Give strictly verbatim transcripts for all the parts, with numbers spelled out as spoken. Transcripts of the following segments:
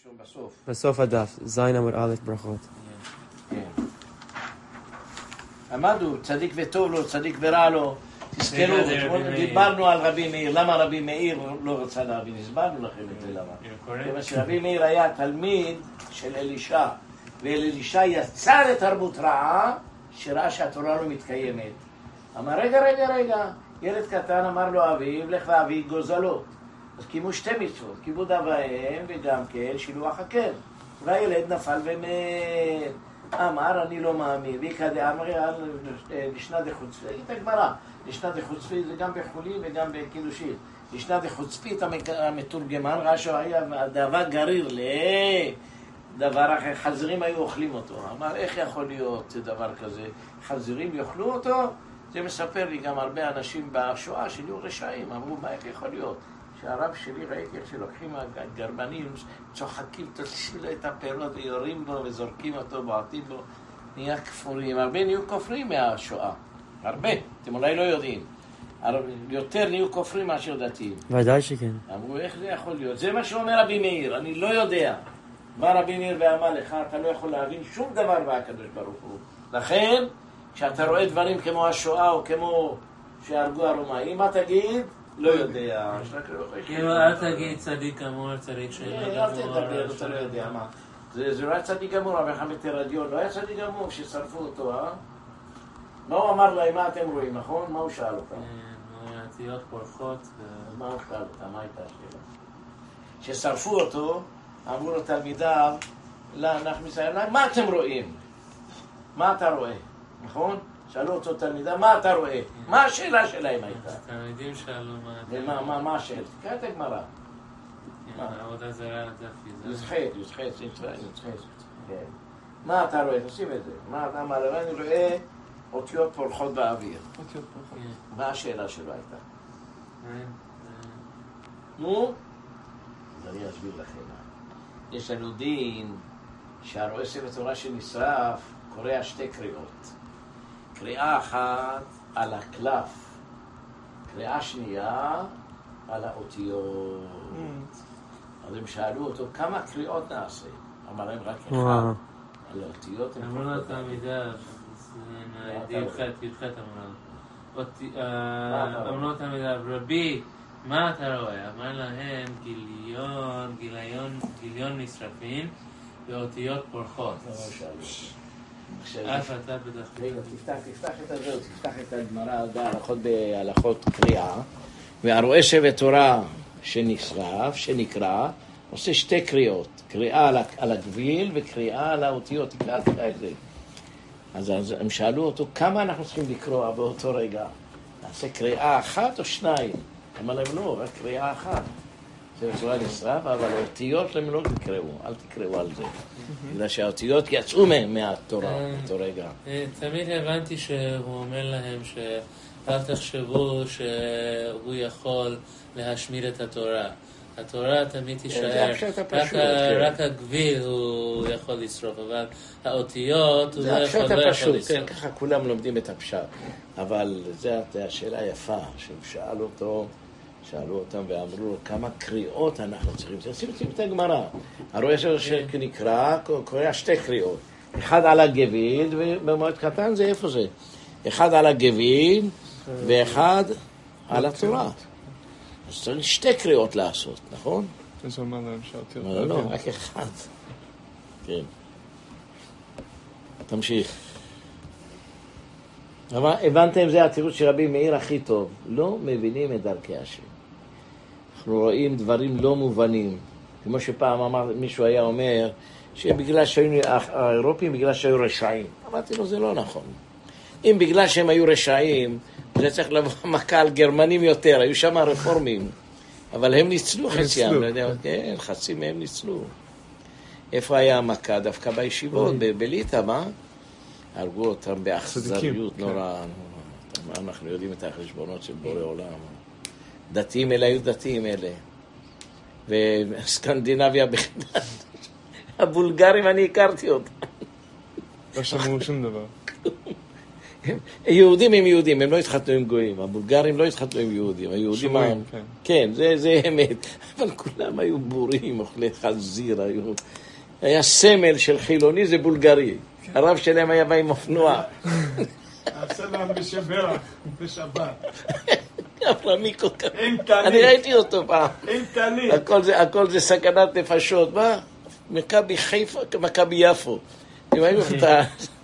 רשום בסוף. בסוף הדף, זין עמוד א' ברכות. כן. עמדו, צדיק וטוב לו, צדיק ורע לו. תזכרו, דיברנו על רבי מאיר. למה רבי מאיר לא רצה להבין? הסברנו לכם את זה למה. כיוון שרבי מאיר היה תלמיד של אלישע, ואלישע יצא לתרבות רעה, שראה שהתורה לא מתקיימת. אמר, רגע, רגע, רגע. ילד קטן אמר לו אביו, לך ואבי גוזלות. אז קימו שתי מצוות, כיבוד אב ואם וגם כן שילוח הקן. והילד נפל ומת. אמר, אני לא מאמין. ויקה דאמרי על לשנה דחוצפית, הגמרא. לשנה דחוצפית זה גם בחולין וגם בקידושין. לשנה דחוצפית המתורגמן ראה שהיה דבר גריר לדבר אחר. חזירים היו אוכלים אותו. אמר, איך יכול להיות דבר כזה? חזירים יאכלו אותו? זה מספר לי גם הרבה אנשים בשואה שנהיו רשעים. אמרו, מה, איך יכול להיות? שהרב שלי ראיתי איך שלוקחים הגרמנים, צוחקים, תשילו את הפירות ויורים בו וזורקים אותו, בועטים בו, נהיה כפורים. הרבה נהיו כופרים מהשואה. הרבה. אתם אולי לא יודעים. יותר נהיו כופרים מאשר דתיים. ודאי שכן. אמרו, איך זה יכול להיות? זה מה שאומר רבי מאיר, אני לא יודע. מה רבי מאיר ואמר לך, אתה לא יכול להבין שום דבר בהקדוש ברוך הוא. לכן, כשאתה רואה דברים כמו השואה או כמו שהרגו הרומאים, מה תגיד? לא יודע. כאילו, אל תגיד צדיק גמור, צדיק שאינו גמור. אל תדבר, אתה לא יודע מה. זה לא היה צדיק גמור, אבל חמד תרדיון, לא היה צדיק גמור ששרפו אותו, אה? מה הוא אמר להם, מה אתם רואים, נכון? מה הוא שאל אותם? עתיות פורחות. מה הוא שאל אותם? מה הייתה השאלה? ששרפו אותו, אמרו לו תלמידיו, אנחנו מסיימים, מה אתם רואים? מה אתה רואה? נכון? שאלו אותו תלמידה, מה אתה רואה? מה השאלה שלהם הייתה? תלמידים שאלו מה... מה השאלה? תקרא את הגמרא. העבודה זרה לדפי. יוזחת, יוזחת, יוזחת. מה אתה רואה? תשים את זה. מה אתה אמר? אני רואה אותיות פורחות באוויר. אותיות פורחות. מה השאלה שלו הייתה? נו? אז אני אסביר לכם. יש לנו דין שהרואה ספר תורה שנשרף קורא שתי קריאות. קריאה אחת על הקלף, קריאה שנייה על האותיות. אז הם שאלו אותו, כמה קריאות נעשה? אמר להם רק אחד. על האותיות הם אמרו לו תלמידיו, י"ח, י"ח אמרו לו. אמרו לו תלמידיו, רבי, מה אתה רואה? אמר להם, גיליון, גיליון, גיליון נשרפים ואותיות פורחות. אף אתה בדרך כלל. רגע, תפתח את הזאת, תפתח את הגמרא, הלכות בהלכות קריאה, והרואה ספר תורה שנשרף, שנקרא, עושה שתי קריאות, קריאה על הגביל וקריאה על האותיות, תקרא, תקרא את זה. אז הם שאלו אותו, כמה אנחנו צריכים לקרוא באותו רגע? נעשה קריאה אחת או שניים? אמר להם לא, רק קריאה אחת. זה בצורה נשרף, אבל האותיות הם לא תקראו, אל תקראו על זה. בגלל שהאותיות יצאו מהתורה, באותו רגע. תמיד הבנתי שהוא אומר להם שאל תחשבו שהוא יכול להשמיד את התורה. התורה תמיד תישאר, רק הגביל הוא יכול לשרוף, אבל האותיות הוא לא יכול לשרוף. כן, ככה כולם לומדים את הפשט. אבל זו השאלה היפה, שהם שאלו אותו, שאלו אותם ואמרו לו, כמה קריאות אנחנו צריכים? תשים את הגמרא. הרואה שנקרא, קורא שתי קריאות. אחד על הגביל, ובמועד קטן זה איפה זה? אחד על הגביל, ואחד על התורה. אז צריך שתי קריאות לעשות, נכון? אז אמר להם שאלתי אותה. לא, לא, רק אחד. כן. תמשיך. אבל הבנתם, זה התירוץ של רבי מאיר הכי טוב. לא מבינים את דרכי השם. אנחנו רואים דברים לא מובנים. כמו שפעם אמר, מישהו היה אומר, שבגלל שהיו האירופים, בגלל שהיו רשעים. אמרתי לו, זה לא נכון. אם בגלל שהם היו רשעים, זה צריך לבוא מכה על גרמנים יותר, היו שם רפורמים. אבל הם ניצלו חציים, לא יודע, כן, חצי מהם ניצלו. איפה היה המכה? דווקא בישיבות, בליטא, מה? הרגו אותם באכזריות נורא. אנחנו יודעים את החשבונות של בורא עולם. דתיים אלה היו דתיים אלה. וסקנדינביה בכלל. הבולגרים, אני הכרתי אותם. לא שמעו שום דבר. יהודים הם יהודים, הם לא התחתנו עם גויים. הבולגרים לא התחתנו עם יהודים. היהודים שומעים, כן. כן, זה, זה אמת. אבל כולם היו בורים, אוכלי חזיר היו. היה סמל של חילוני, זה בולגרי. הרב שלהם היה בא עם אופנוע. הסלם בשבח, בשבת. אברמי כל כך. אין תליט. אני ראיתי אותו פעם. אין תליט. הכל זה, הכל זה סכנת נפשות. מה? מכבי חיפה, מכבי יפו. אם היו את ה...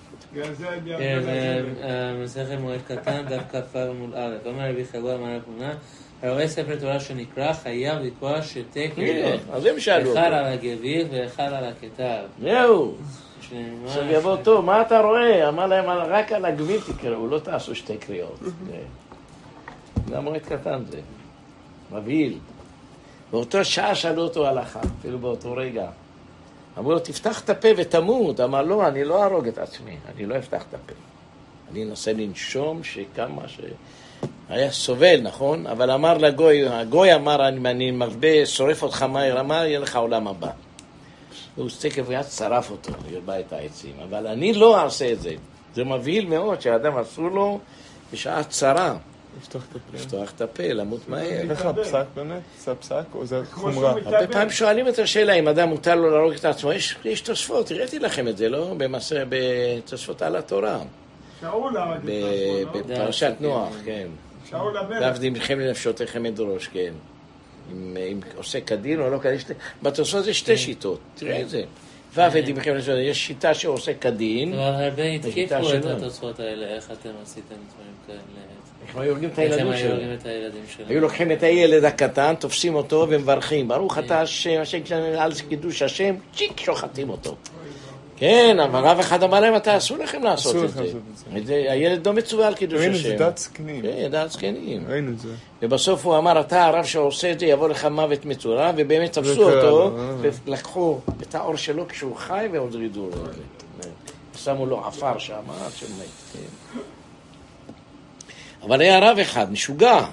מסכת מועד קטן, דף כ"ו עמוד א'. אומר רבי חגור אמר רב הונא, הרואה ספר תורה שנקרא חייב לקרוא שתי קריאות. אז הם שאלו אותו. אחד על הגביל ואחד על הכתב. זהו. עכשיו יבוא טוב, מה אתה רואה? אמר להם, רק על הגביל תקראו, לא תעשו שתי קריאות. זה המועד קטן זה. מבהיל. באותו שעה שאלו אותו הלכה, אפילו באותו רגע. אמרו לו, תפתח את הפה ותמות. אמר, לא, אני לא ארוג את עצמי, אני לא אפתח את הפה. אני אנסה לנשום שכמה ש... היה סובל, נכון? אבל אמר לגוי, הגוי אמר, אני, אני מרבה, שורף אותך מהר, אמר, יהיה לך עולם הבא. והוא סתקף ויד צרף אותו, ירבה את העצים. אבל אני לא אעשה את זה. זה מבהיל מאוד שהאדם אסור לו בשעה צרה. לפתוח את הפה. לפתוח את הפה, למות מהר. איך הפסק באמת? זה הפסק או זה חומרה? הרבה פעמים שואלים את השאלה אם אדם מותר לו להרוג את עצמו. יש, יש תוספות, הראיתי לכם את זה, לא? במסע, בתוספות על התורה. שאול הרג את עצמו, לא? בפרשת נוח, כן. שאול המלך. ועבדים לכם לנפשותיכם אדרוש, כן. אם, אם עושה כדין או לא כדין. בתוספות יש שתי שיטות, תראה את זה. ועבדים לכם לנפשותיכם, יש שיטה שעושה כדין. אבל הרבה התקיפו את התוספות האלה, איך אתם עשיתם דברים כאלה? איך היו הורגים את הילדים שלהם? היו לוקחים את הילד הקטן, תופסים אותו ומברכים. ברוך אתה השם, השם על קידוש השם, צ'יק, שוחטים אותו. כן, אבל רב אחד אמר להם, אתה אסור לכם לעשות את זה. הילד לא מצווה על קידוש השם. ראינו את זה דעת זקנים. כן, דעת זקנים. ראינו את זה. ובסוף הוא אמר, אתה הרב שעושה את זה, יבוא לך מוות מצורע, ובאמת תפסו אותו, ולקחו את האור שלו כשהוא חי והודרידו לו. שמו לו עפר שם, שמת. אבל היה רב אחד, משוגע.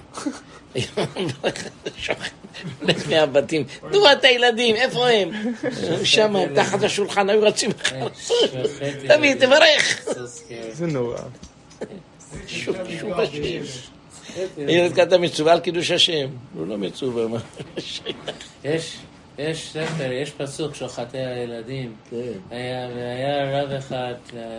הולך מהבתים, תראו את הילדים, איפה הם? שם, תחת השולחן, היו רצים אחר. תביא, תברך. זה נורא. שוב השם. ילד קטן מצווה על קידוש השם. הוא לא מצווה. יש, יש ספר, יש פסוק שוחטי הילדים. והיה רב אחד,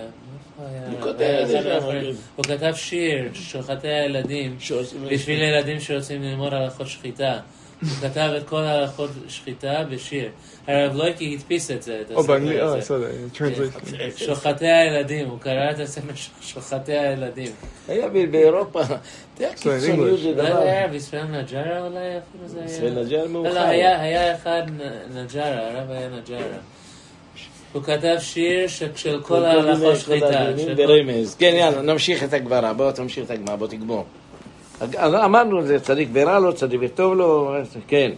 הוא כתב שיר, שוחטי הילדים, בשביל ילדים שרוצים ללמוד הלכות שחיטה. הוא כתב את כל הלכות שחיטה בשיר. הרב לויקי הדפיס את זה. או באנגלית, אה, סודה, translation. שוחטי הילדים, הוא קרא את הספר שוחטי הילדים. היה באירופה, תראה קיצוניות זה דבר. לא היה בישראל נג'רה אולי אפילו זה היה? בישראל נג'רה מאוחר. לא, היה אחד נג'רה, הרב היה נג'רה. הוא כתב שיר של כל ההלכות שחיטה. ברמז. כן, יאללה, נמשיך את הגברה. בוא תמשיך את הגמרא, בוא תגמור. אמרנו, זה צדיק ברע לו, צדיק וטוב לו, כן.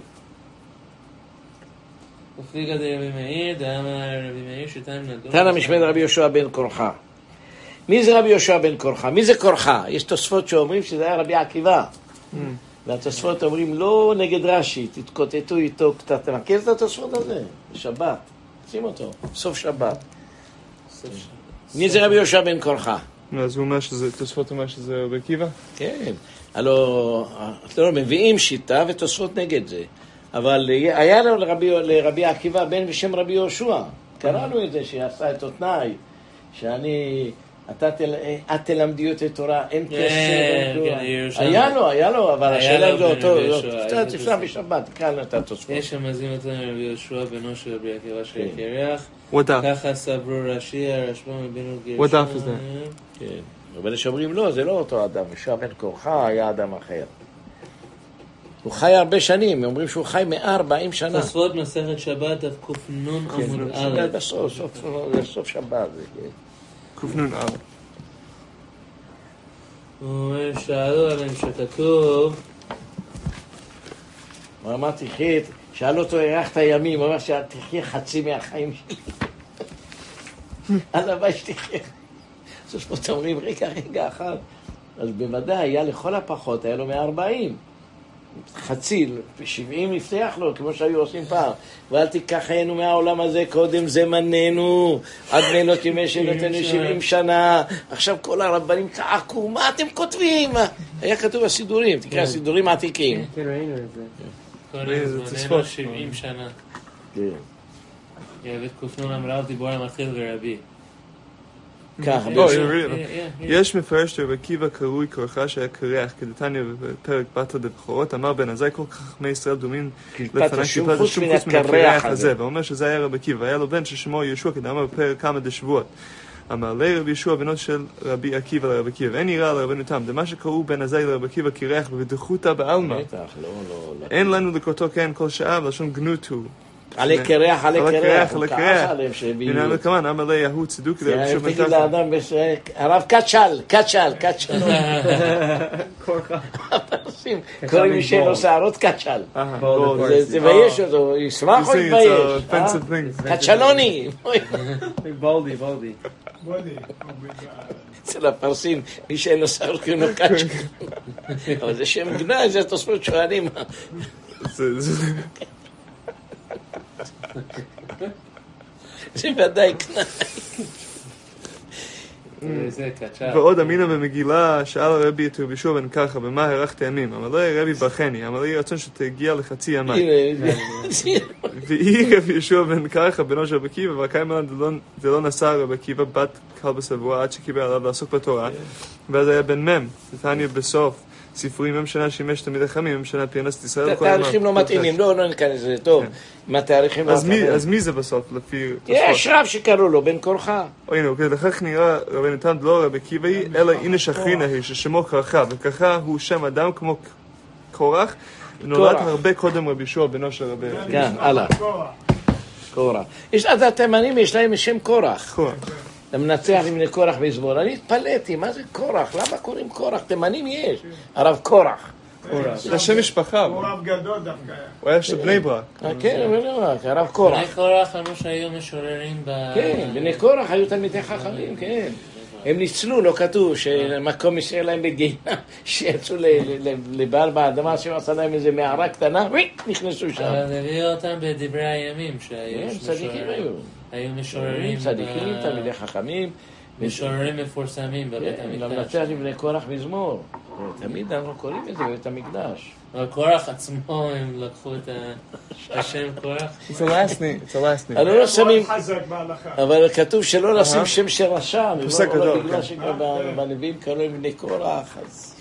ופליגה דרבי מאיר, דאמר רבי מאיר שתיים נדון. תנא משמד רבי יהושע בן קורחה. מי זה רבי יהושע בן קורחה? מי זה קורחה? יש תוספות שאומרים שזה היה רבי עקיבא. והתוספות אומרים לא נגד רש"י, תתקוטטו איתו קצת. אתה מכיר את התוספות הזה? בשבת. שים אותו, סוף שבת. מי זה רבי יהושע בן קורחה? אז הוא אומר שזה, תוספות אומר שזה רבי עקיבא? כן. הלוא, לא, מביאים שיטה ותוספות נגד זה. אבל היה לו לרבי, לרבי עקיבא בן בשם רבי יהושע. קראנו את זה שעשה את אותנאי, שאני, אתה תל, את תלמדי אותי תורה, אין קשר. היה לו, היה לו, אבל השאלה זה אותו, קצת תפנה בשבת, כאן אתה תוספות. יש שמזים אותנו רבי יהושע בנו של רבי עקיבא של קרח. What daf? ככה סברו רש"י, הרשב"ם מבינו גרשון. What daf is that? כן. אבל שאומרים לא, זה לא אותו אדם, יהושע בן קורחה היה אדם אחר. הוא חי הרבה שנים, אומרים שהוא חי מאה וארבעים שנה. תוספות מסכת שבת, דף קנ"ן עמוד א'. בסוף, בסוף שבת זה, כן. קנ"ן א'. הוא אומר, שאלו עליהם שכתוב. הוא אמר, תחי, שאל אותו, הארכת הימים, הוא אמר שתחי חצי מהחיים שלי. הלוואי שתחי. אז פה אומרים, רגע, רגע אחד. אז בוודאי, היה לכל הפחות, היה לו מאה וארבעים. חצי, שבעים יפתח לו, כמו שהיו עושים פעם. ואל תיקחנו מהעולם הזה, קודם זמננו, עד לילות ימי שנותנו שבעים שנה. עכשיו כל הרבנים צעקו, מה אתם כותבים? היה כתוב הסידורים, תקרא סידורים עתיקים. כן, ראינו את זה. קודם זמננו שבעים שנה. כן. יעבד קופנון אמרה דיבור המתחיל ורבי. ככה, יש מפרש לרבי עקיבא קרוי כורחה שהיה קרח, כדתניא בפרק בתרא דבכורות, אמר בן עזאי כל חכמי ישראל דומים לפני קליפת השום חוץ מן הקרח הזה, ואומר שזה היה רבי עקיבא, היה לו בן ששמו יהושע כדאמר בפרק כמה דשבועות. אמר לי רבי יהושע בנו של רבי עקיבא לרבי עקיבא, אין יראה לרבנותם, דמה שקראו בן עזאי לרבי עקיבא קרח ובדחותא בעלמא. אין לנו לקראתו כן כל שעה, ולשון גנות הוא. עלי קרח, עלי קרח, הוא כעס עליהם הנה המקמן, אמר לי יהוד צדוק תגיד לאדם, הרב קצ'ל, קצ'ל, קצ'ל קוראים מי שאין שערות קצ'ל זה מבייש אותו, ישמח או יתבייש קצ'לוני בולדי, בולדי אצל הפרסים, מי שאין לו שערות קוראים לו קצ'ל אבל זה שם גנאי, זה תוספות שואלים זה ודאי קנאי. ועוד אמינא במגילה שאל הרבי את רבי יהושע בן קרחה במה הארכת ימים, אמר לי רבי ברכני, אמר לי רצון שתגיע לחצי ימיים. ואי רבי יהושע בן קרחה בנו של רבי עקיבא, והקיים עליו זה לא נשא רבי עקיבא בת כלבא שבוע עד שקיבל עליו לעסוק בתורה, ואז היה בן מם, תניא בסוף ספרים מם שנה שימש תמיד חכמים, מם שנה פרנסת ישראל. התאריכים לא מתאימים, לא, לא ניכנס לזה, טוב. מה התאריכים לא מתאימים? אז מי זה בסוף, לפי... יש רב שקראו לו, בן קורחה. הנה, לכך נראה רבי נתן לא רבי עקיבא, אלא הנה שכרינה היא, ששמו קרחה, וקרחה הוא שם אדם כמו קורח, ונולד הרבה קודם רבי יהושע בנו של רבי עקיבא. כן, הלאה. קורח. יש עד התימנים, יש להם שם קורח. אתה מנצח עם קורח ויזמור. אני התפלאתי, מה זה קורח? למה קוראים קורח? תימנים יש. הרב קורח. זה שם משפחה. הוא רב גדול דווקא. הוא היה של בני ברק. כן, הרב קורח. בני קורח אמרו שהיו משוררים ב... כן, בני קורח היו תלמידי חכמים, כן. הם ניצלו, לא כתוב, שמקום ישראל להם בגינה, שיצאו לבר באדמה, שעשה להם איזה מערה קטנה, נכנסו שם. אבל הביאו אותם בדברי הימים, שהיו משוררים. היו משוררים. צדיקים, תלמידי חכמים. משוררים מפורסמים בבית המקדש. למנצח לבני קורח מזמור. תמיד אנחנו קוראים את זה בבית המקדש. אבל קורח עצמו, הם לקחו את השם קורח. It's a last name, it's a last name. אבל לא שמים, חזק בהלכה. אבל כתוב שלא לשים שם של רשע, פוסק גדול. בגלל שבנביאים קראו בני קורח, אז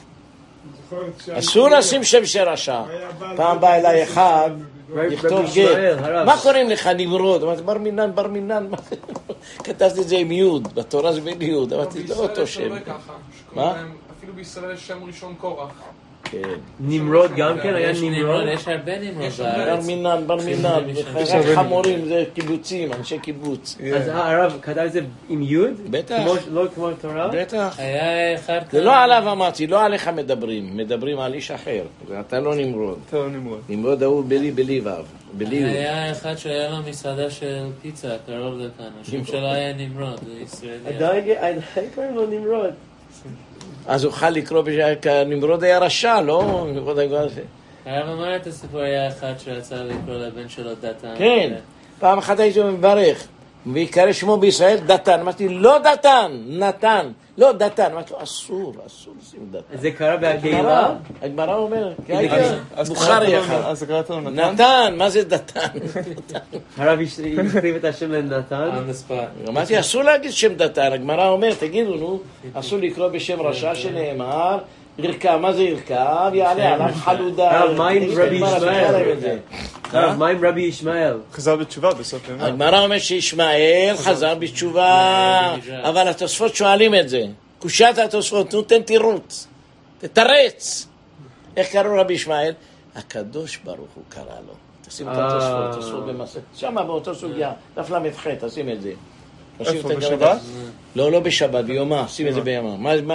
אסור לשים שם של רשע. פעם בא אליי אחד, לכתוב גט. מה קוראים לך נמרוד? אמרתי, בר מינן, בר מינן. כתבתי את זה עם יוד, בתורה זה בין יוד, אמרתי, זה לא אותו שם. מה? אפילו בישראל יש שם ראשון קורח. נמרוד גם כן, היה נמרוד. יש הרבה נמרוד בר בארץ. מינן, בר מינן, חמורים, זה קיבוצים, אנשי קיבוץ. אז הרב כתב את זה עם יוד? בטח. לא כמו תורה? בטח. היה אחד זה לא עליו אמרתי, לא עליך מדברים, מדברים על איש אחר. אתה לא נמרוד. אתה לא נמרוד. נמרוד הוא בלי בלי וו. היה אחד שהיה לו מסעדה של פיצה, קרוב לכאן. השם שלו היה נמרוד, זה ישראלי. עדיין קוראים לו נמרוד. אז אוכל לקרוא נמרוד היה רשע, לא? הרב אמר את הסיפור, היה אחד שרצה לקרוא לבן שלו דתן. כן, פעם אחת הייתי מברך, ויקרא שמו בישראל דתן. אמרתי, לא דתן, נתן. לא דתן. אמרתי לו, אסור, אסור לשים דתן. זה קרה בהקהילה? הגמרא אומר, אז בוכרי אחד. אז קראת לו נתן? נתן, מה זה דתן? הרב הכתיב את השם לנתן? on the spot. אמרתי, אסור להגיד שם דתן. הגמרא אומר, תגידו, נו, אסור לקרוא בשם רשע שנאמר, ירכב, מה זה ירכב? יעלה עליו חלודה. הרב, מה עם רבי ישמעאל? הרב, מה עם רבי ישמעאל? חזר בתשובה בסוף ימים. הגמרא אומר שישמעאל חזר בתשובה, אבל התוספות שואלים את זה. קושת התוספות, נו תן תירוץ, תתרץ. איך קראו רבי ישמעאל? הקדוש ברוך הוא קרא לו. תשים את התוספות, תוספות במסע. שמה באותו סוגיה, דף למדח, תשים את זה. איפה, בשבת? לא, לא בשבת, ביומה, שים את זה ביומה. מה...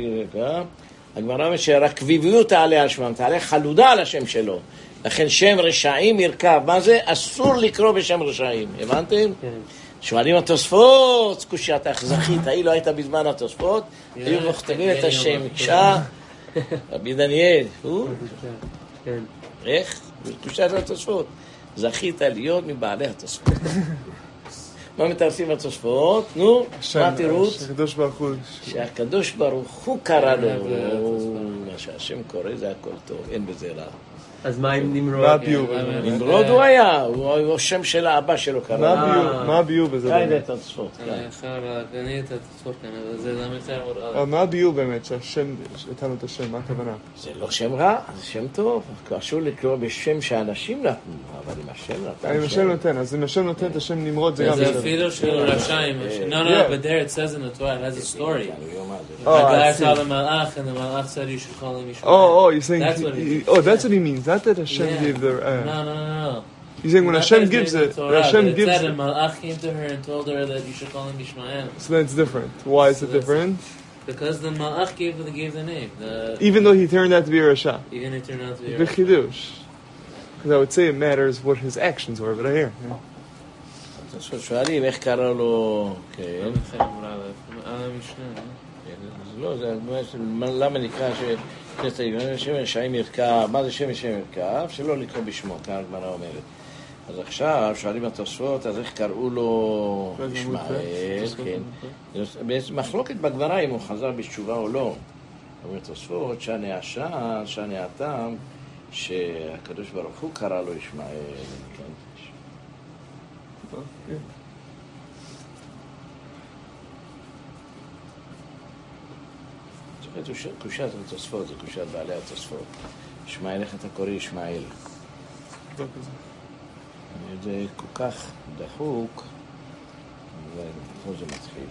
הגמרא אומרת שהקביביות תעלה על שמם, תעלה חלודה על השם שלו. לכן שם רשעים ירכב. מה זה? אסור לקרוא בשם רשעים. הבנתם? שואלים התוספות, קושיית האחזכית, היא לא הייתה בזמן התוספות, היו מוכתבים את השם, קשה, רבי דניאל, הוא? כן. איך? קדושת התוספות. זכית להיות מבעלי התוספות. מה מתרצים התוספות? נו, מה התירוץ? שהקדוש ברוך הוא... שהקדוש ברוך הוא קרא לו. מה שהשם קורא זה הכל טוב, אין בזה רע. אז מה עם נמרוד? מה הביוב? נמרוד הוא היה, הוא השם של האבא שלו קרא. מה הביוב בזה? כאן את התוספות. אפשר להגני את התוספות כאן, אבל זה גם יותר עוד... מה הביוב באמת? שהשם, נתנו את השם, מה הכוונה? זה לא שם רע, זה שם טוב. אסור לקרוא בשם שאנשים נתנו, אבל אם השם נתן... אם השם נותן, אז אם השם נותן את השם נמרוד זה גם... זה אפילו של רשעים. No, no, but there it says in the Torah, it has a story. A guy saw the malach, and the malach said you should call him Yishmael. Oh, oh, you're saying... That's what it Oh, that's what he means. Not that Hashem Yeah. gave the... Uh, No, no, no, no. You're saying when Hashem gives it, Hashem it gives said it. a malach came to her and told her that you should call him Yishmael. So then it's different. Why is So it that's- different? Because the malach gave the, gave the name. The, Even though he turned out to be a Rasha. even it turned out to be a Big chidush. Because I would say it matters what his actions were, but I hear. Yeah. אז שואלים איך קרא לו... כן. על המשנה, אז לא, זה למה נקרא שכנסת העליון, שם רשעים ירכב, מה זה שם רשעים ירכב? שלא לקרוא בשמו, כאן הגמרא אומרת. אז עכשיו שואלים התוספות, אז איך קראו לו ישמעאל, כן. בעצם מחלוקת בגמרא אם הוא חזר בתשובה או לא. אומר תוספות, שאני השער, שאני הטעם, שהקדוש ברוך הוא קרא לו ישמעאל, כן. קושת התוספות, זה קושת בעלי התוספות. ישמעאל, איך אתה קורא ישמעאל? זה כל כך דחוק, ופה זה מתחיל.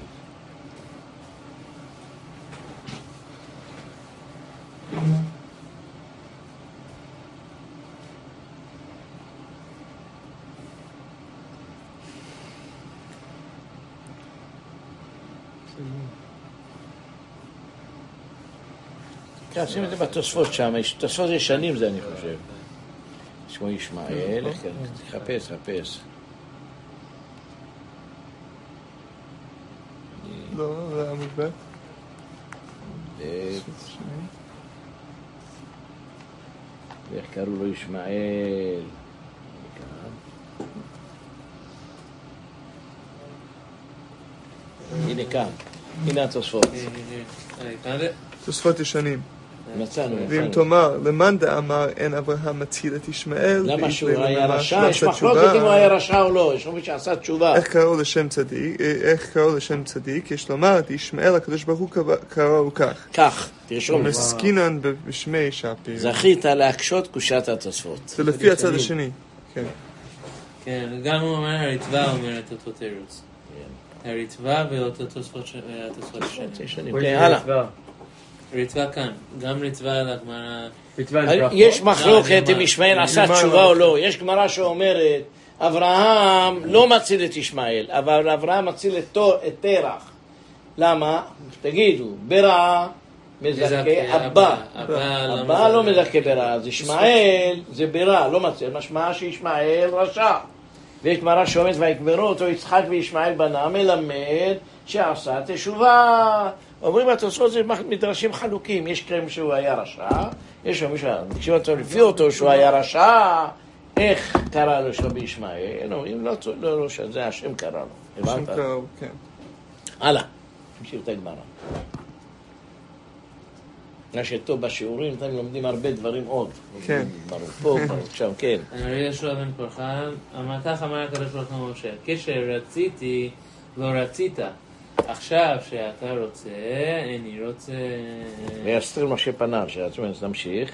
כן, שים את זה בתוספות שם, תוספות ישנים זה אני חושב. שמו ישמעאל, תחפש, תחפש. לא, זה עמוד ב'. ואיך קראו לו ישמעאל? הנה כאן, הנה התוספות. תוספות ישנים. מצאנו, ואם מצאנו. תאמר, למאן דאמר אין אברהם מציל את ישמעאל, למה שהוא ויתלה היה ממש רשע? לא יש עשה מחלוקת תשובה. אם הוא היה רשע או לא, יש מי שעשה תשובה. איך קראו לשם צדיק? איך קראו לשם צדיק? יש לומר, את ישמעאל הקדוש ברוך הוא קראו כך. כך, תרשום. מסכינן בשמי שפיר. זכית להקשות קושת התוספות. זה לפי הצד השני. כן. כן, גם הוא אומר, הריטב"א אומר את אותו תירוץ. הריטב"א ואותו תוספות השני. כן, הלאה. ריטב"א כאן, גם ריטב"א על הגמרא. יש מחלוקת אם ישמעאל עשה תשובה או לא. יש גמרא שאומרת, אברהם לא מציל את ישמעאל, אבל אברהם מציל את תרח. למה? תגידו, ברע מזכה אבא. אבא לא מזכה ברע, אז ישמעאל זה ברע, לא מציל. משמע שישמעאל רשע. ויש גמרא שאומרת, ויקברו אותו יצחק וישמעאל בנם, מלמד שעשה תשובה. אומרים התוספות זה מדרשים חלוקים, יש קרם שהוא היה רשע, יש מישהו, תקשיב אותו לפי אותו שהוא היה רשע, איך קרא לו שלו בישמעאל? אומרים לא, לא, לא, שזה השם קרא לו. השם קראו, כן. הלאה, תמשיך את הגמרא. מה שטוב בשיעורים, אתם לומדים הרבה דברים עוד. כן. ברור פה, ברור שם, כן. רבי יהושע בן כורחן, אמר כך אמר הקדוש ברוך הוא למשה, כשרציתי לא רצית. עכשיו שאתה רוצה, אני רוצה... ויסתיר משה פניו, שעצמנו נמשיך.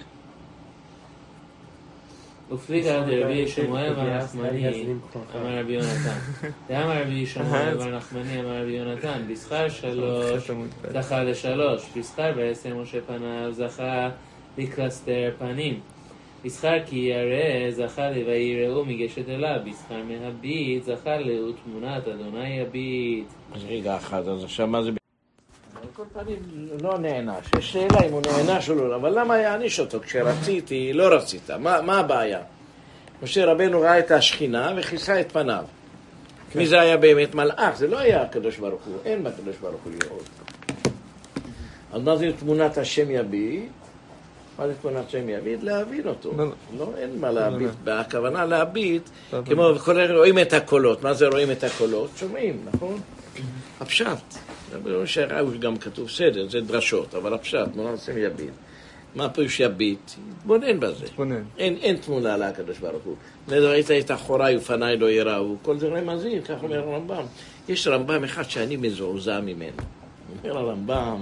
ופליגה דרבי שמואל בר נחמני, אמר רבי יונתן. דאמר רבי שמואל בר נחמני, אמר רבי יונתן, בשכר שלוש, זכה לשלוש, בשכר בעשר משה פניו, זכה לקלסתר פנים. בשכר כי ירא, זכה לי ויראו מגשת אליו, בשכר מהביט, זכה לו תמונת אדוני יביט. אז רגע אחד, אז עכשיו מה זה... על כל פנים לא נענש, יש שאלה אם הוא נענש או לא, אבל למה יעניש אותו? כשרציתי, לא רצית, מה, מה הבעיה? משה רבנו ראה את השכינה וכיסה את פניו. כן. מי זה היה באמת מלאך? זה לא היה הקדוש ברוך הוא, אין בקדוש ברוך הוא לראות. אז מה זה תמונת השם יביט? מה זה תמונת שם יביט? להבין אותו. לא, אין מה להביט. הכוונה להביט, כמו רואים את הקולות. מה זה רואים את הקולות? שומעים, נכון? הפשט. הוא גם כתוב סדר, זה דרשות, אבל הפשט, תמונת שם יביט. מה פירוש יביט? תבונן בזה. אין תמונה לקדוש ברוך הוא. ראית את אחוריי ופניי לא יראו. כל זה רמזים, כך אומר הרמב"ם. יש רמב"ם אחד שאני מזועזע ממנו. אומר הרמב"ם,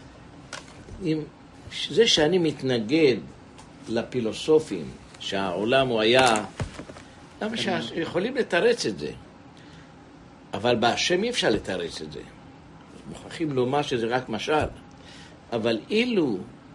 זה שאני מתנגד לפילוסופים, שהעולם הוא היה, למה שיכולים לתרץ את זה? אבל בהשם אי אפשר לתרץ את זה. מוכרחים לומר שזה רק משל. אבל אילו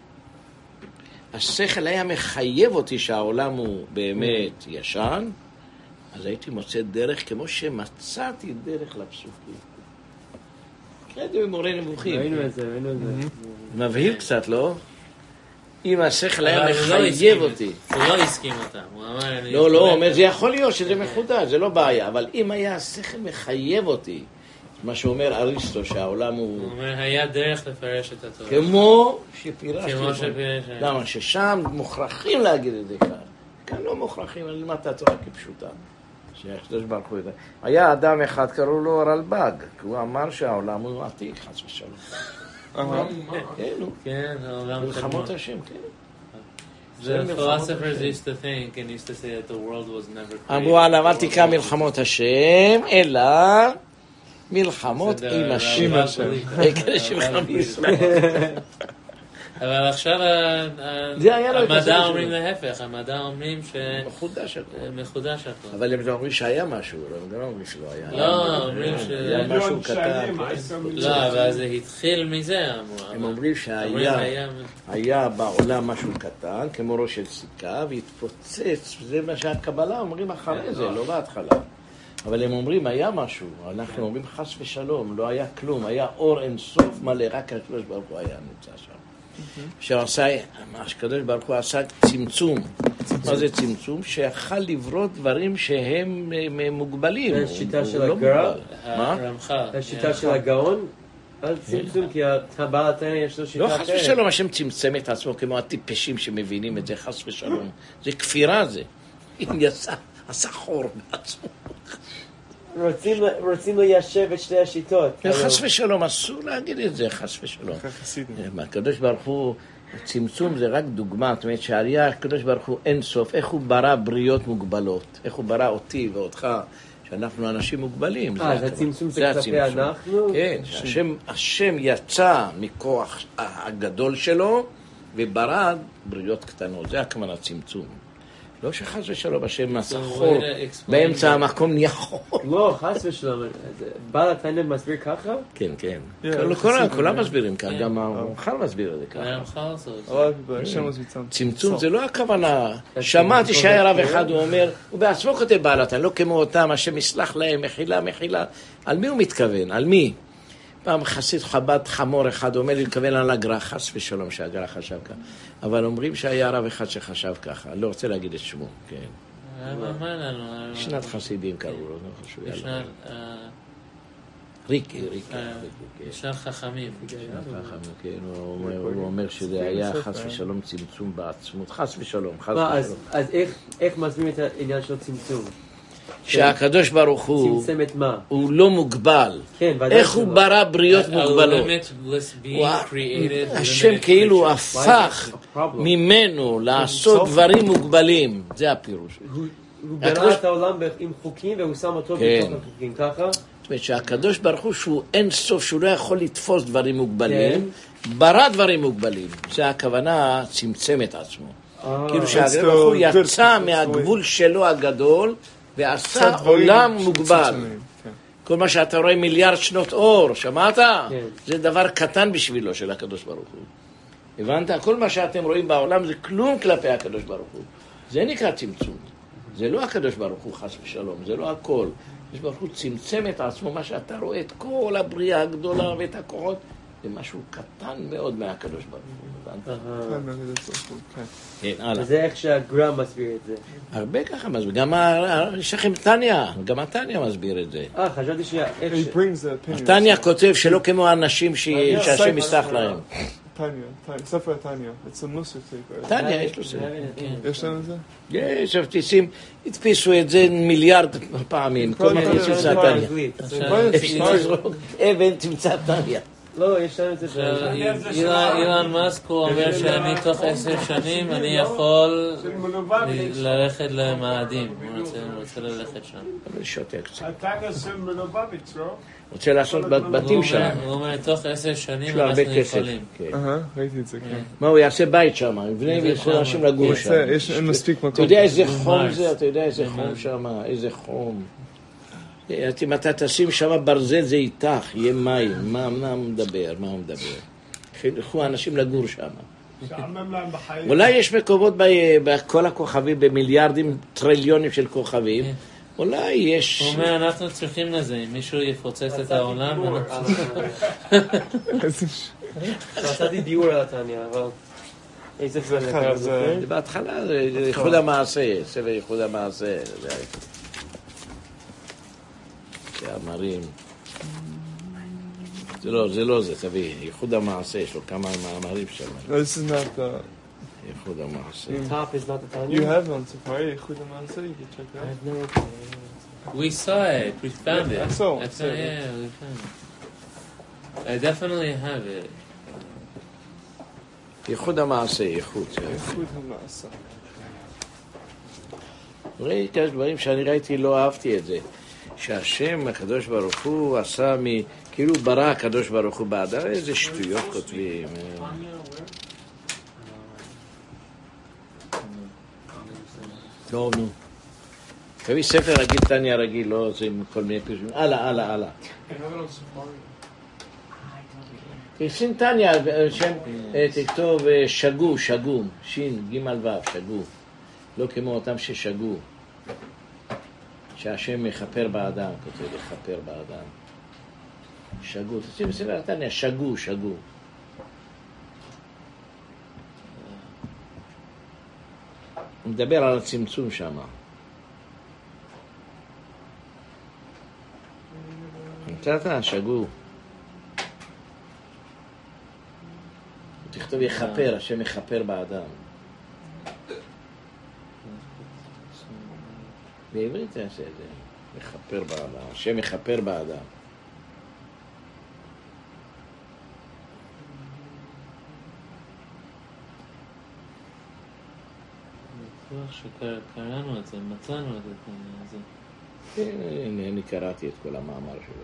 השכל היה מחייב אותי שהעולם הוא באמת ישן, אז הייתי מוצא דרך כמו שמצאתי דרך לפסוקים. קראתי במורה נבוכים. ראינו את זה, ראינו את זה. מבהיל קצת, לא? אם השכל היה מחייב אותי. הוא לא הסכים אותם. לא, לא, אומר, זה יכול להיות שזה מחודש, זה לא בעיה. אבל אם היה השכל מחייב אותי, מה שאומר אריסטו, שהעולם הוא... הוא אומר, היה דרך לפרש את התורה. כמו שפירשתי. כמו שפירש. למה? ששם מוכרחים להגיד את זה כאן. כאן לא מוכרחים, אני למד את התורה כפשוטה. שהקדוש ברוך הוא יודע. היה אדם אחד, קראו לו רלב"ג, כי הוא אמר שהעולם הוא עתיק, חס ושלום. כן, נו. כן, העולם מלחמות השם, כן. The philosophers used to think and used to say that the world was never created. אמרו עליו, אל תקרא מלחמות השם, אלא מלחמות עם השם. כאלה שמלחמת ישראל. אבל עכשיו המדע אומרים להפך, המדע אומרים ש... מחודש הכל. מחודש הכל. אבל הם אומרים שהיה משהו, הם לא אומרים שלא היה. לא, אומרים ש... היה משהו קטן. לא, אבל זה התחיל מזה, אמרו. הם אומרים שהיה בעולם משהו קטן, כמו ראש של סיכה, והתפוצץ, זה מה שהקבלה אומרים אחרי זה, לא בהתחלה. אבל הם אומרים, היה משהו, אנחנו אומרים חס ושלום, לא היה כלום, היה אור אינסוף מלא, רק הקדוש ברוך הוא היה נמצא שם. שעשה, הקדוש ברוך הוא עשה צמצום. מה זה צמצום? שיכל לברוא דברים שהם מוגבלים. זה שיטה של הגאון? מה? זה שיטה של הגאון? על צמצום, כי הבעל התניא יש לו שיטה אחרת. לא, חס ושלום, השם צמצם את עצמו כמו הטיפשים שמבינים את זה, חס ושלום. זה כפירה זה. אם יצא, עשה חור בעצמו. רוצים ליישב את שתי השיטות. חס ושלום, אסור להגיד את זה, חס ושלום. הקדוש ברוך הוא, צמצום זה רק דוגמה, זאת אומרת שהעלייה, הקדוש ברוך הוא אין סוף, איך הוא ברא בריות מוגבלות, איך הוא ברא אותי ואותך, שאנחנו אנשים מוגבלים. אה, זה הצמצום זה כלפי אנחנו? כן, השם יצא מכוח הגדול שלו, וברא בריות קטנות, זה הכוונה צמצום. לא שחס ושלום, השם נעשה חור, באמצע המקום נהיה חור. לא, חס ושלום, בעל התניא מסביר ככה? כן, כן. כולם מסבירים ככה, גם המחל מסביר את זה ככה. צמצום זה לא הכוונה. שמעתי שהיה רב אחד, הוא אומר, הוא בעצמו כותב בעל התניא, לא כמו אותם, השם יסלח להם, מחילה, מחילה. על מי הוא מתכוון? על מי? פעם חסיד חב"ד חמור אחד אומר לי, מתכוון על הגר"א, חס ושלום שהגר"א חשב ככה. אבל אומרים שהיה רב אחד שחשב ככה, לא רוצה להגיד את שמו, כן. מה לנו? שנת חסידים קראו לו, לא חשוב. שנת... ריקי, ריקי. שנת חכמים. שנת חכמים, כן. הוא אומר שזה היה חס ושלום צמצום בעצמות, חס ושלום, חס ושלום. אז איך מסבירים את העניין של צמצום? שהקדוש ברוך הוא, צמצם את מה? הוא לא מוגבל. איך הוא ברא בריות מוגבלות? השם כאילו הפך ממנו לעשות דברים מוגבלים. זה הפירוש. הוא ברא את העולם עם חוקים והוא שם אותו בתוך החוקים, ככה? זאת אומרת שהקדוש ברוך הוא שהוא אין סוף, שהוא לא יכול לתפוס דברים מוגבלים, ברא דברים מוגבלים. זה הכוונה צמצם את עצמו. כאילו שהקדוש ברוך הוא יצא מהגבול שלו הגדול, ועשה עולם מוגבל. כל מה שאתה רואה מיליארד שנות אור, שמעת? זה דבר קטן בשבילו של הקדוש ברוך הוא. הבנת? כל מה שאתם רואים בעולם זה כלום כלפי הקדוש ברוך הוא. זה נקרא צמצום. זה לא הקדוש ברוך הוא חס ושלום, זה לא הכל. הקדוש ברוך הוא צמצם את עצמו, מה שאתה רואה, את כל הבריאה הגדולה ואת הכוחות, זה משהו קטן מאוד מהקדוש ברוך הוא. הבנת? וזה איך שהגר"א מסביר את זה. הרבה ככה מסביר, גם יש לכם תניא, גם התניא מסביר את זה. אה, חשבתי שאיך ש... התניא כותב שלא כמו האנשים שהשם יסלח להם. טניה, ספר הטניה, it's a מוסר ספר. טניה, יש לו ספר. יש לנו את זה? יש, הפטיסים, הדפיסו את זה מיליארד פעמים, כל מה תמצא טניה. אבן תמצא טניה. לא, יש לנו את זה. אילן מאסק הוא אומר שאני תוך עשר שנים אני יכול ללכת למאדים. הוא רוצה ללכת שם. אבל שוטה קצת. הטניה זה מלובביץ', לא? רוצה לעשות בתים שם. הוא אומר, תוך עשר שנים אנחנו יכולים. אהה, ראיתי את זה, כן. מה, הוא יעשה בית שם, יבנה ויכול אנשים לגור שם. אין מספיק מקום. אתה יודע איזה חום זה, אתה יודע איזה חום שם, איזה חום. אם אתה תשים שם ברזל זה איתך, יהיה מים, מה הוא מדבר, מה הוא מדבר. חילכו אנשים לגור שם. אולי יש מקומות בכל הכוכבים, במיליארדים, טריליונים של כוכבים, אולי יש... הוא אומר, אנחנו צריכים לזה, אם מישהו יפוצץ את העולם, עשיתי דיור על הטניה, אבל... איזה ספר זה? בהתחלה זה ייחוד המעשה, ספר ייחוד המעשה. מאמרים. זה לא, זה לא זה, תביא, ייחוד המעשה, יש לו כמה מאמרים שם. No, this is not the... ייחוד המעשה. The top is not the Tanya? You have one Safari, ייחוד המעשה, you can check it I out. have no... we saw it, we found it. I saw it. I saw, yeah, we found it. I definitely have it. ייחוד המעשה, ייחוד. ייחוד המעשה. ראיתי כמה דברים שאני ראיתי, לא אהבתי את זה. שהשם הקדוש ברוך הוא עשה מ... כאילו ברא הקדוש ברוך הוא באדם, איזה שטויות כותבים. טוב, נו. תביא ספר רגיל, טניה רגיל, לא זה עם כל מיני פרסומים. הלאה, הלאה, הלאה. תשים טניה, שם, תכתוב שגו, שגו, שין, ג' ו', שגו. לא כמו אותם ששגו. שהשם מחפר באדם, כותב לחפר באדם. שגו, תשים ספר טניה, שגו, שגו. הוא מדבר על הצמצום שם. נמצאת? שגו. תכתוב יחפר, השם מחפר באדם. בעברית תעשה את זה. מחפר באדם. השם מחפר באדם. שקראנו את זה, מצאנו את זה. הנה, אני קראתי את כל המאמר שלו.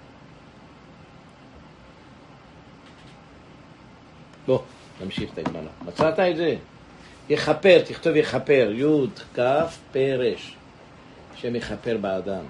בוא, נמשיך את הגמרא. מצאת את זה? יחפר, תכתוב יחפר, י' כ' פרש. שמחפר באדם.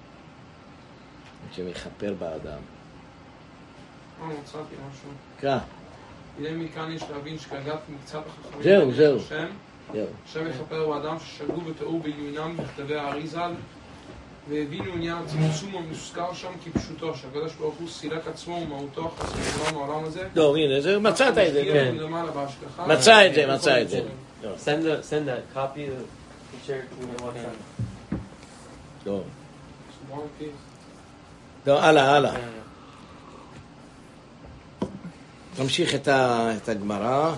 שמחפר באדם. אה, מצאתי משהו. קרא. הנה מכאן יש להבין שכאגף מקצת החכמים... זהו, זהו. זהו. השם מחפר באדם ששגו וטעו בעניינם בכתבי האריז"ל והבינו עניין הצמצום המוזכר שם כפשוטו, שהקדוש ברוך הוא סילק עצמו ומהותו החסר שלנו העולם הזה. לא, הנה, זה מצאת את זה, כן. בהשגחה. מצא את זה, מצא את זה. Send the, send that copy of the picture to me one time. לא. לא, הלאה, הלאה. נמשיך את הגמרא.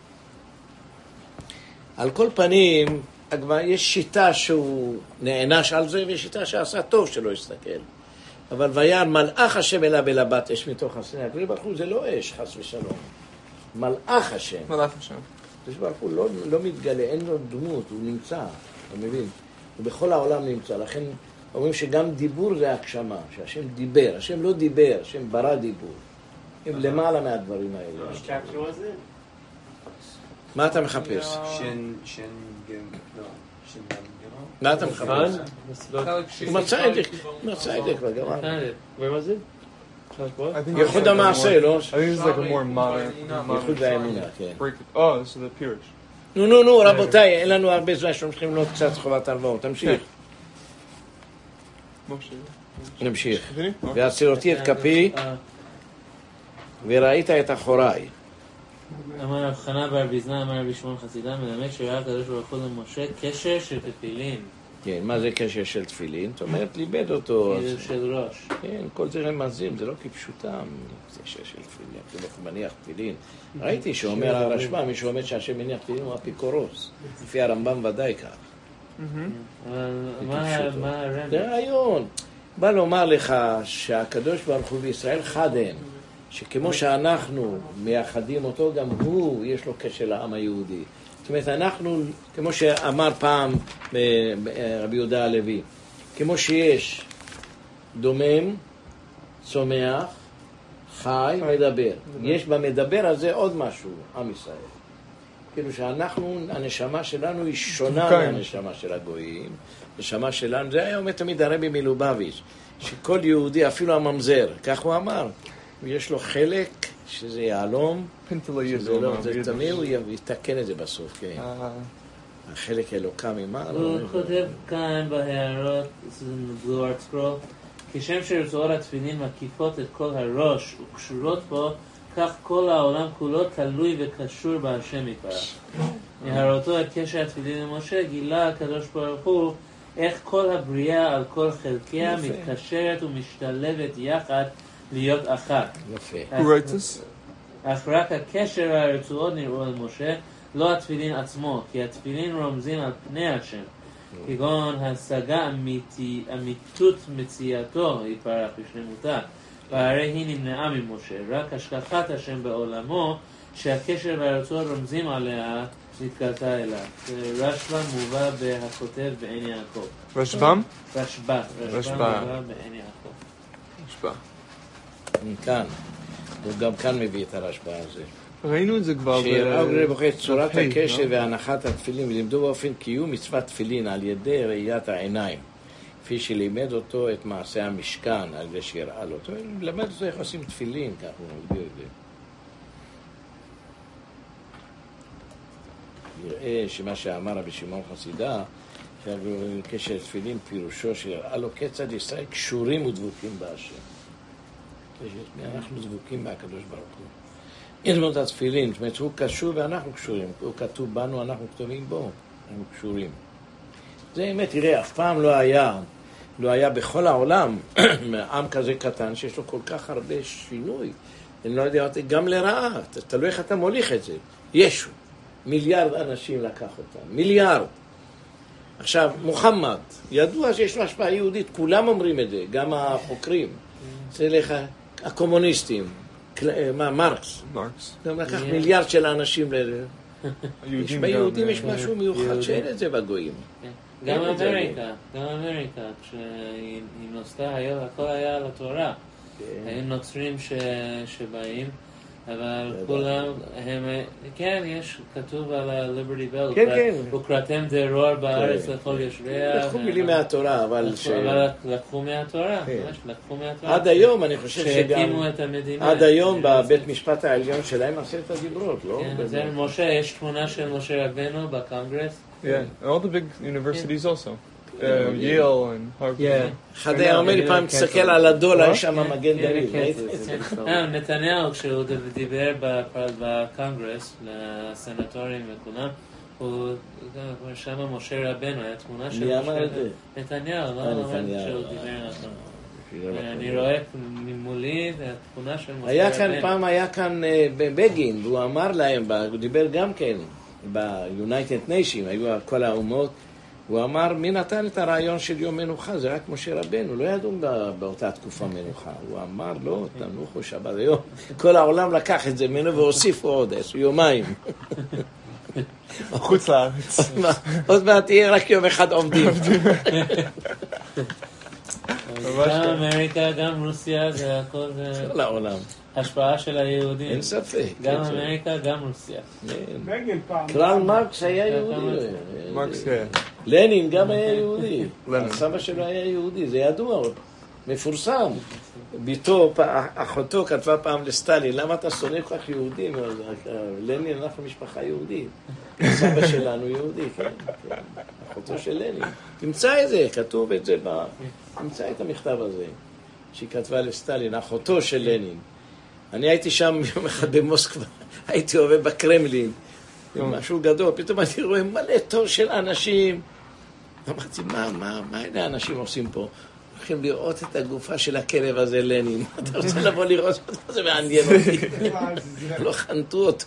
על כל פנים, יש שיטה שהוא נענש על זה, ויש שיטה שעשה טוב שלא יסתכל. אבל ויען מלאך השם אליו אל הבת אש מתוך הסנה. הקדוש ברוך הוא זה לא אש, חס ושלום. מלאך השם. מלאך השם. הקדוש ברוך הוא לא, לא מתגלה, אין לו דמות, הוא נמצא, אתה מבין? הוא בכל העולם נמצא, לכן אומרים שגם דיבור זה הגשמה, שהשם דיבר, השם לא דיבר, השם ברא דיבור. הם למעלה מהדברים האלה. מה אתה מחפש? שן, שן, לא, שן, מה אתה מחפש? הוא מצא את זה, הוא מצא את זה כבר, גמר. Where was it? ייחוד המעשה, לא? I think this is like a more modern... ייחוד והאמונה, כן. Oh, this is the Pirish. נו, נו, נו, רבותיי, אין לנו הרבה זמן שאנחנו ללמוד קצת חובת הלוואות. תמשיך. נמשיך. והצירותי את כפי וראית את אחוריי. אמר הבחנה ברביזנה, אמר רבי שמעון חסידה, מלמד שראה הקדוש ברוך הוא למשה קשר של תפילין. כן, מה זה קשר של תפילין? זאת אומרת, ליבד אותו. קשר של ראש. כן, כל זה רמזים, זה לא כפשוטם, קשר של תפילין. כמו מניח תפילין. ראיתי שאומר הרשב"א, מי שאומר שהשם מניח תפילין הוא אפיקורוס. לפי הרמב"ם ודאי כך. מה הרמב"ם? זה רעיון. בא לומר לך שהקדוש ברוך הוא בישראל חד הם. שכמו שאנחנו מייחדים אותו, גם הוא, יש לו קשר לעם היהודי. זאת אומרת, אנחנו, כמו שאמר פעם רבי יהודה הלוי, כמו שיש דומם, צומח, חי, מדבר. יש במדבר הזה עוד משהו, עם ישראל. כאילו שאנחנו, הנשמה שלנו היא שונה מהנשמה של הגויים. הנשמה שלנו, זה היה אומר תמיד הרבי מלובביץ', שכל יהודי, אפילו הממזר, כך הוא אמר, יש לו חלק שזה יעלום, שזה לא, זה תמיד הוא יתקן את זה בסוף, כן. החלק אלוקה ממעלה. הוא כותב כאן בהערות, זה בלו ארט סקרול, כשם שרצועות התפילין מקיפות את כל הראש וקשורות בו, כך כל העולם כולו תלוי וקשור בהשם יתברך. מהראותו את קשר התפילין למשה, גילה הקדוש ברוך הוא איך כל הבריאה על כל חלקיה מתקשרת ומשתלבת יחד להיות אחת. יפה. אך רק הקשר והרצועות נראו על משה, לא התפילין עצמו, כי התפילין רומזים על פני השם. כגון השגה אמיתי, אמיתות מציאתו יתברך בשלמותה, והרי היא נמנעה ממשה. רק השגחת השם בעולמו, שהקשר והרצועות רומזים עליה, נתגלתה אליו. רשב"ם מובא בהכותב בעין יעקב. רשב"ם? רשב"ם. רשב"ם מובא בעין יעקב. רשב"ם. כאן. הוא גם כאן מביא את הרשב"א הזה. ראינו את זה כבר. שהראו לבוחר צורת הקשר והנחת התפילין, ולימדו באופן קיום מצוות תפילין על ידי ראיית העיניים, כפי שלימד אותו את מעשה המשכן, על זה שיראה לו. הוא למד אותו איך עושים תפילין, כך הוא מביא את זה. יראה שמה שאמר רבי שמעון חסידה, שקשר תפילין פירושו שיראה לו כיצד ישראל קשורים ודבוקים בהשם. אנחנו דבוקים מהקדוש ברוך הוא. אין זאת התפילין, זאת אומרת, הוא קשור ואנחנו קשורים. הוא כתוב בנו, אנחנו כתובים בו. אנחנו קשורים. זה אמת, תראה, אף פעם לא היה, לא היה בכל העולם, עם כזה קטן, שיש לו כל כך הרבה שינוי. אני לא יודע, גם לרעה, תלוי איך אתה מוליך את זה. ישו, מיליארד אנשים לקח אותם, מיליארד. עכשיו, מוחמד, ידוע שיש לו השפעה יהודית, כולם אומרים את זה, גם החוקרים. זה לך, הקומוניסטים, מה, מרקס. מרקס. גם לקח מיליארד של האנשים לזה. ביהודים יש משהו מיוחד שאין את זה בגויים. גם אמריקה, גם אמריקה, כשהיא נוסדה, הכל היה על התורה. היו נוצרים שבאים, אבל כולם, הם, כן, יש כתוב על הליברטי בל, וקראתם דרור בארץ לכל יושביה. לקחו מילים מהתורה, אבל לקחו מהתורה, ממש לקחו מהתורה. עד היום, אני חושב שגם, שהקימו את המדינה. עד היום בבית משפט העליון שלהם עשרת הדיברות, לא? כן, זה משה, יש תמונה של משה רבנו בקונגרס. Yeah, all the big universities also. Uh, Yale and Harvard. אחד היה אומר לי פעם, תסתכל על הדולר, יש שם מגן דוד. נתניהו, כשהוא דיבר בקונגרס, לסנטורים וכולם, הוא שם משה רבנו, היה תמונה של משה רבנו. נתניהו, לא אומר שהוא דיבר על זה. אני רואה ממולי את התמונה של משה רבנו. היה כאן, פעם היה כאן בגין, והוא אמר להם, הוא דיבר גם כן, ב-United Nations, היו כל האומות, הוא אמר, מי נתן את הרעיון של יום מנוחה? זה רק משה רבנו, לא ידעו באותה תקופה מנוחה. הוא אמר, לא, תנוחו שבת היום. כל העולם לקח את זה ממנו והוסיפו עוד איזו יומיים. חוץ לארץ. עוד מעט תהיה רק יום אחד עובדים. גם אמריקה, גם רוסיה, זה הכל כל העולם. השפעה של היהודים. אין ספק. גם אמריקה, גם רוסיה. קרל מרקס היה יהודי. מרקס, כן. לנין גם היה יהודי. הסבא שלו היה יהודי, זה ידוע, מפורסם. ביתו, אחותו כתבה פעם לסטלין, למה אתה שונא כל כך יהודים? לנין, אנחנו משפחה יהודית. הסבא שלנו יהודי, כן. אחותו של לנין. תמצא את זה, כתוב את זה, תמצא את המכתב הזה, שהיא כתבה לסטלין, אחותו של לנין. אני הייתי שם יום אחד במוסקבה, הייתי עובד בקרמלין, משהו גדול, פתאום אני רואה מלא תור של אנשים, אמרתי, מה, מה, מה אלה האנשים עושים פה? הולכים לראות את הגופה של הכלב הזה, לנין. אתה רוצה לבוא לראות אותו? זה מעניין אותי. לא חנתו אותו.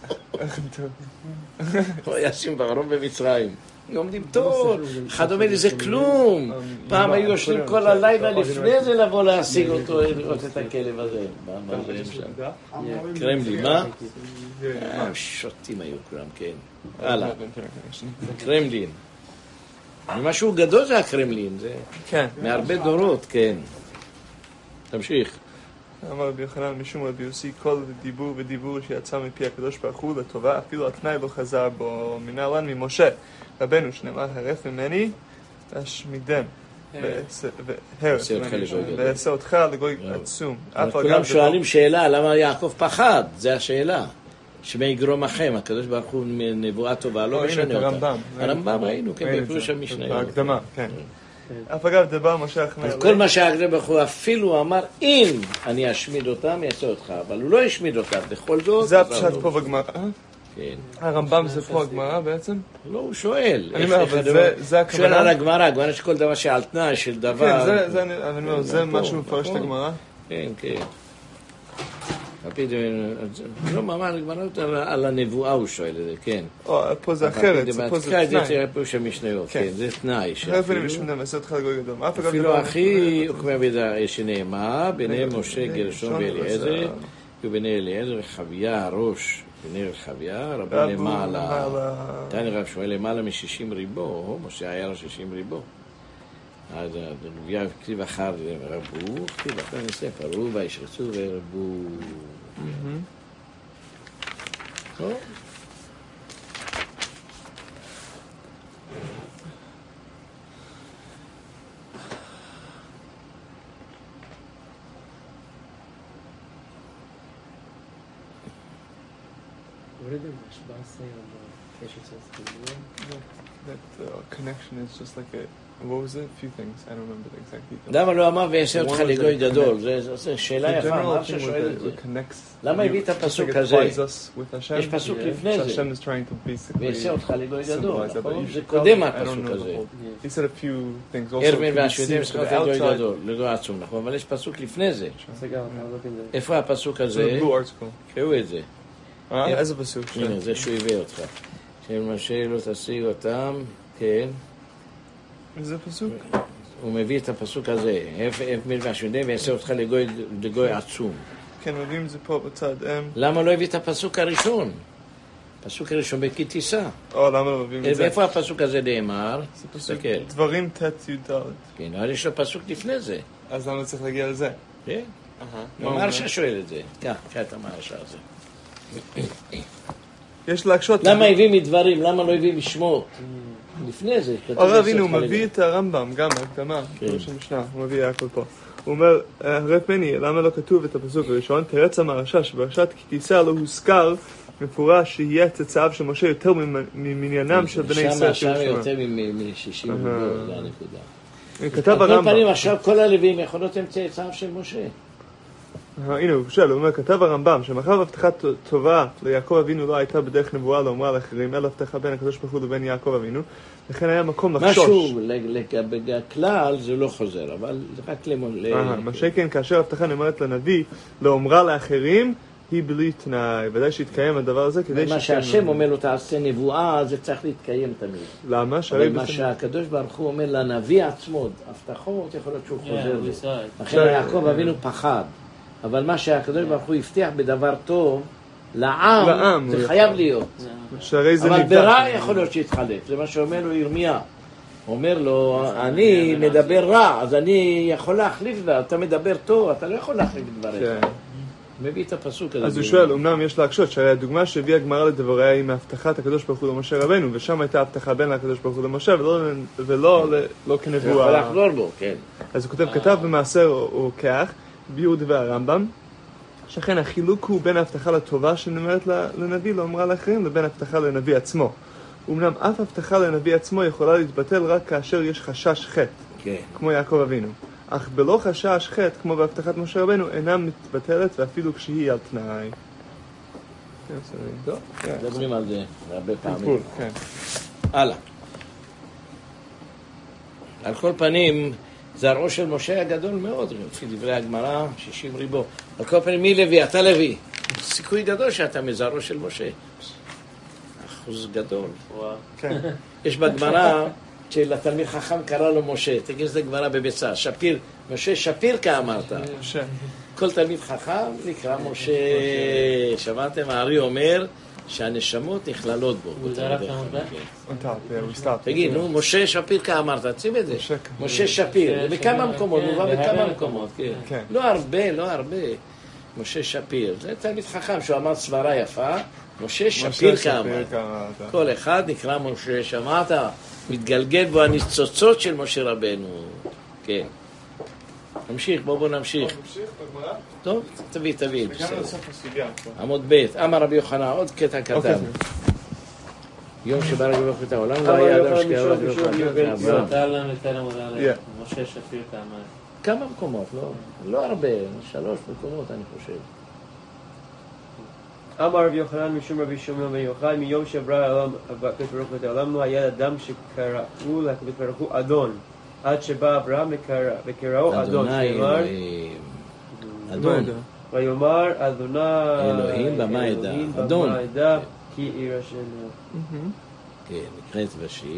הוא היה שמברון במצרים. עומדים טוב, אחד אומר לי, זה כלום. פעם היו יושבים כל הלילה לפני זה לבוא להשיג אותו, לראות את הכלב הזה. מה זה הם שם? קרמלין, מה? שוטים היו כולם, כן. הלאה. קרמלין. משהו גדול זה הקרמלין, זה מהרבה דורות, כן. תמשיך. אמר רבי יוחנן משום רבי יוסי, כל דיבור ודיבור שיצא מפי הקדוש ברוך הוא לטובה, אפילו התנאי לא חזר בו. מנהלן ממשה רבנו שנאמר, הרף ממני להשמידם ועשה אותך לגוי עצום. כולם שואלים שאלה, למה יעקב פחד? זה השאלה. שמי יגרומכם, הקדוש ברוך הוא נבואה טובה, לא משנה אותה. הרמב"ם ראינו, כן, בפירוש המשנה. בהקדמה, כן. אף אגב דבר משה אחמר. כל מה שהקדוש ברוך הוא אפילו אמר, אם אני אשמיד אותם, יעשה אותך, אבל הוא לא ישמיד אותם, בכל זאת. זה הפשט פה בגמרא. כן. הרמב"ם זה פה הגמרא בעצם? לא, הוא שואל. אני אומר, אבל זה הכוונה? שואל על הגמרא, הגמרא שכל דבר שעל תנאי של דבר. כן, זה משהו מפרש את הגמרא? כן, כן. לא, ממש הגמרא על הנבואה הוא שואל את זה, כן. פה זה אחרת, פה זה תנאי. זה פה המשניות, כן, זה תנאי. אפילו אחי, הוא כמו שנאמר, ביניהם משה גרשום ואליעזר, וביני אליעזר רחביה הראש, ביני רחביה, רבי למעלה. תני רב שואל למעלה משישים ריבו, משה היה לו שישים ריבו. אז רביה כתיב אחר רבו, כתיב אחר נספר, רבו וישרצו ורבו. טוב. What did the Rashba say on the Keshet says? That uh, connection is just like a, what was it? A few things, I don't remember the exact details. למה לא אמר ויעשה אותך לגוי גדול? זו שאלה יפה, מה ששואל את זה? למה הביא את הפסוק הזה? יש פסוק לפני זה. ויעשה אותך לגוי גדול, נכון? זה קודם הפסוק הזה. ארמין והשוודים יש לך לגוי גדול, לגוי עצום, נכון? אבל יש פסוק לפני זה. איפה הפסוק הזה? קראו את זה. איזה פסוק? הנה, זה שהוא הביא אותך. של משה לא תשיג אותם, כן. איזה פסוק? הוא מביא את הפסוק הזה, ארמין והשוודים ויעשה אותך לגוי עצום. כן, מביאים את זה פה בצד אם. למה לא הביא את הפסוק הראשון? הפסוק הראשון בכי תישא. או, למה לא מביאים את זה? איפה הפסוק הזה נאמר? זה פסוק דברים ת' י' ד'. כן, אבל יש לו פסוק לפני זה. אז למה צריך להגיע לזה? כן. המהרש"א שואל את זה. כן, כן, את המהרש"א הזה. יש להקשות. למה הביא מדברים? למה לא הביא משמות? לפני זה. הרב, הנה, הוא מביא את הרמב"ם, גם בהקדמה, ראש המשנה, הוא מביא הכל פה. הוא אומר, הרב מני, למה לא כתוב את הפסוק הראשון? תרץ המהרש"א שבפרשת כי תישא לא הוזכר מפורש שיהיה צאצאיו של משה יותר ממניינם של בני ישראל. שם יותר מ-שישים ריבו, זה הנקודה. כתב הרמב"ם. על כל פנים עכשיו כל הלווים יכול להיות הם צאצאיו של משה. הנה הוא שואל, הוא אומר, כתב הרמב"ם שמאחר הבטחה טובה ליעקב אבינו לא הייתה בדרך נבואה לאומרה לאחרים, אלא הבטחה בין הקדוש ברוך הוא לבין יעקב אבינו, לכן היה מקום לחשוש. משהו, בכלל זה לא חוזר, אבל זה רק למול... מה שכן, כאשר הבטחה נאמרת לנביא לאומרה לאחרים, היא בלי תנאי, ודאי שיתקיים הדבר הזה כדי... מה שהשם אומר לו תעשה נבואה, זה צריך להתקיים תמיד. למה? אבל מה שהקדוש ברוך הוא אומר לנביא עצמו, הבטחות יכול להיות שהוא חוזר לזה. לכן יעקב אבינו פחד. אבל מה שהקדוש ברוך הוא הבטיח בדבר טוב, לעם, זה חייב להיות. אבל ברע יכול להיות שיתחלף, זה מה שאומר לו ירמיה. הוא אומר לו, אני מדבר רע, אז אני יכול להחליף דבר, אתה מדבר טוב, אתה לא יכול להחליף דבריך. מביא את הפסוק הזה. אז הוא שואל, אמנם יש להקשות, שהרי הדוגמה שהביאה הגמרא לדבריה היא מהבטחת הקדוש ברוך הוא למשה רבנו, ושם הייתה הבטחה בין הקדוש ברוך הוא למשה, ולא כנבואה. יכול לחזור בו, כן. אז הוא כותב, כתב במעשר או כך, ביור דבר הרמב"ם, שכן החילוק הוא בין ההבטחה לטובה שנאמרת לנביא, לאומרה לאחרים, לבין ההבטחה לנביא עצמו. אמנם אף הבטחה לנביא עצמו יכולה להתבטל רק כאשר יש חשש חטא, כן. כמו יעקב אבינו. אך בלא חשש חטא, כמו בהבטחת משה רבנו, אינה מתבטלת ואפילו כשהיא על תנאי. מדברים על זה הרבה פעמים. הלאה. על כל פנים, זרעו של משה היה גדול מאוד, לפי דברי הגמרא, שישים ריבו. על כל פנים, מי לוי? אתה לוי. סיכוי גדול שאתה מזרעו של משה. אחוז גדול. כן. יש בגמרא שלתלמיד חכם קרא לו משה, תגיד זה גמרא בביצה, שפיר, משה שפיר כאמרת. כל תלמיד חכם נקרא משה. שמעתם, הארי אומר שהנשמות נכללות בו. תגיד, נו, משה שפיר כאמרת, שים את זה. משה שפיר, בכמה מקומות, מובא בכמה מקומות. לא הרבה, לא הרבה. משה שפיר, זה תלמיד חכם שהוא אמר סברה יפה, משה שפיר כאמרת. כל אחד נקרא משה, שמעת? מתגלגל בו הניצוצות של משה רבנו. כן. נמשיך, בואו בואו נמשיך. נמשיך בגמרא? טוב, תביא, תביא. וגם לסוף הסוגיה. עמוד ב', אמר רבי יוחנן, עוד קטע קטן. יום שבא רבי יוחנן את העולם, לא היה אדם שקרא רבי יוחנן. נתן להם את העולם, משה שפיר כאמר. כמה מקומות, לא הרבה, שלוש מקומות אני חושב. אמר רבי יוחנן משום רבי שמעון בן יוחאי, מיום שברא העולם הקדוש ברוך הוא את העולם לא היה אדם שקראו לקדוש ברוך הוא אדון, עד שבא אברהם וקראו אדון, אדוני אדון, ויאמר אדוני אלוהים במה ידע, אדון כי עיר השם. כן, נקראת ושי.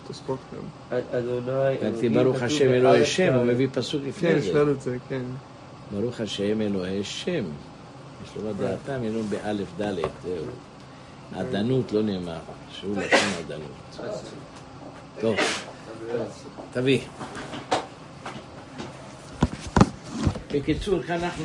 אדוני כתבי ברוך השם אלוהי שם, הוא מביא פסוק לפני זה. כן, שאל את זה, כן. ברוך השם אלוהי שם. יש לו דעתם, ינון באלף ד' זהו. עדנות לא נאמר, שהוא לשון עדנות. טוב, תביא. בקיצור, כאן אנחנו